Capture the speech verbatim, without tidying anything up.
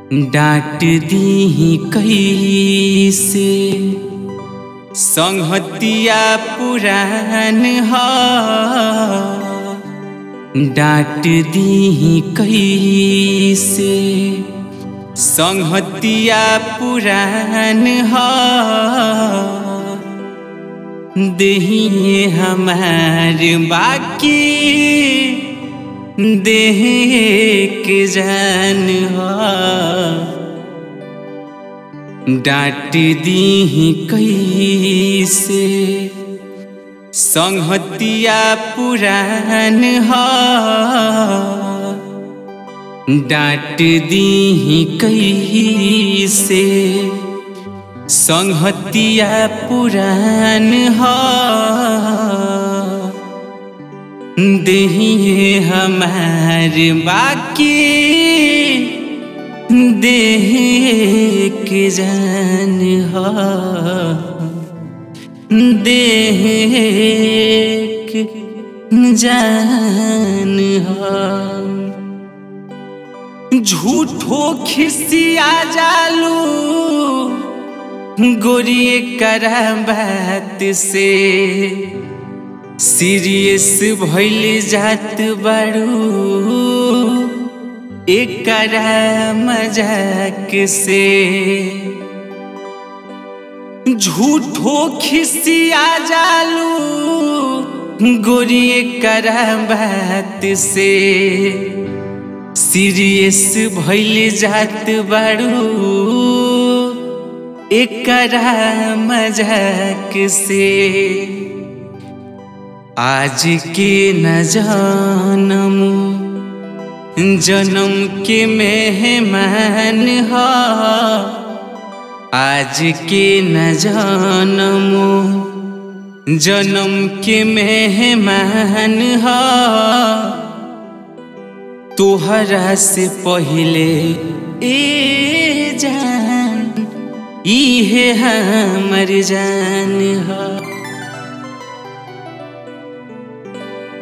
डांट दी कैसे संहतिया पुरान ह डांट दी कैसे संहतिया पुरान ह देहिए हमार बाकी देह के जान ह डांट दी कैसे संहतिया पुरान ह डांट दी कैसे संहतिया पुरान ह देहिए हमार बाकी देह के जान ह देह के जान ह झूठो खिसिया जालू गोरिये करा बात से सीरियस भइल जात बारू एकरा मजाक से झूठो खिसिया जालू गोरिये करा बात से सीरियस भइल जात बारू एकरा मजाक से आज के न जानमु जन्म के मेहमान ह आज के न जानमु जन्म के मेहमान ह तोहरा से पहले ए जान इहे हमर जान ह।